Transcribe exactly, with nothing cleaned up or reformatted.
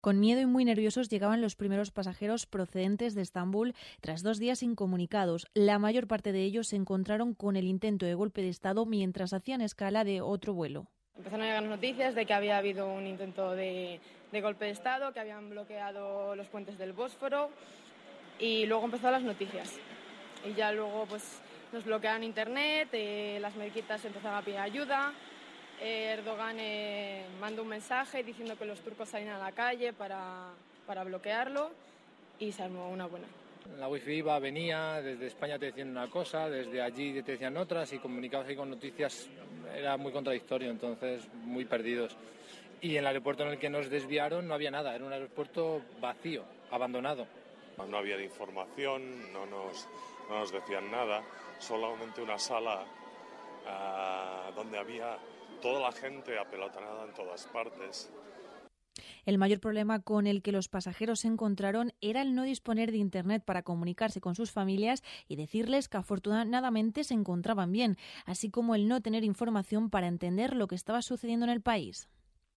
Con miedo y muy nerviosos llegaban los primeros pasajeros procedentes de Estambul tras dos días incomunicados. La mayor parte de ellos se encontraron con el intento de golpe de Estado mientras hacían escala de otro vuelo. Empezaron a llegar noticias de que había habido un intento de, de golpe de Estado, que habían bloqueado los puentes del Bósforo, y luego empezaron las noticias. Y ya luego pues nos bloquearon internet, eh, las mezquitas empezaron a pedir ayuda. Eh, Erdogan eh, mandó un mensaje diciendo que los turcos salían a la calle para, para bloquearlo, y se armó una buena. La wifi iba, venía, desde España te decían una cosa, desde allí te decían otras, y comunicabas ahí con noticias, era muy contradictorio, entonces muy perdidos. Y en el aeropuerto en el que nos desviaron no había nada, era un aeropuerto vacío, abandonado. No había información, no nos, no nos decían nada, solamente una sala uh, donde había toda la gente apelotonada en todas partes. El mayor problema con el que los pasajeros se encontraron era el no disponer de Internet para comunicarse con sus familias y decirles que afortunadamente se encontraban bien, así como el no tener información para entender lo que estaba sucediendo en el país.